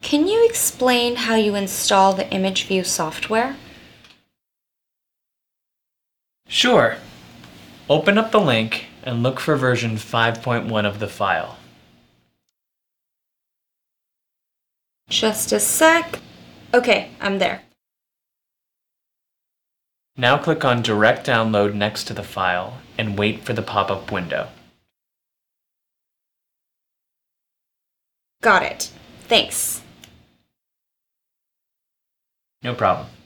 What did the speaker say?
Can you explain how you install the ImageView software? Sure. Open up the link and look for version 5.1 of the file. Just a sec. Okay, I'm there. Now click on Direct Download next to the file and wait for the pop-up window. Got it. Thanks. No problem.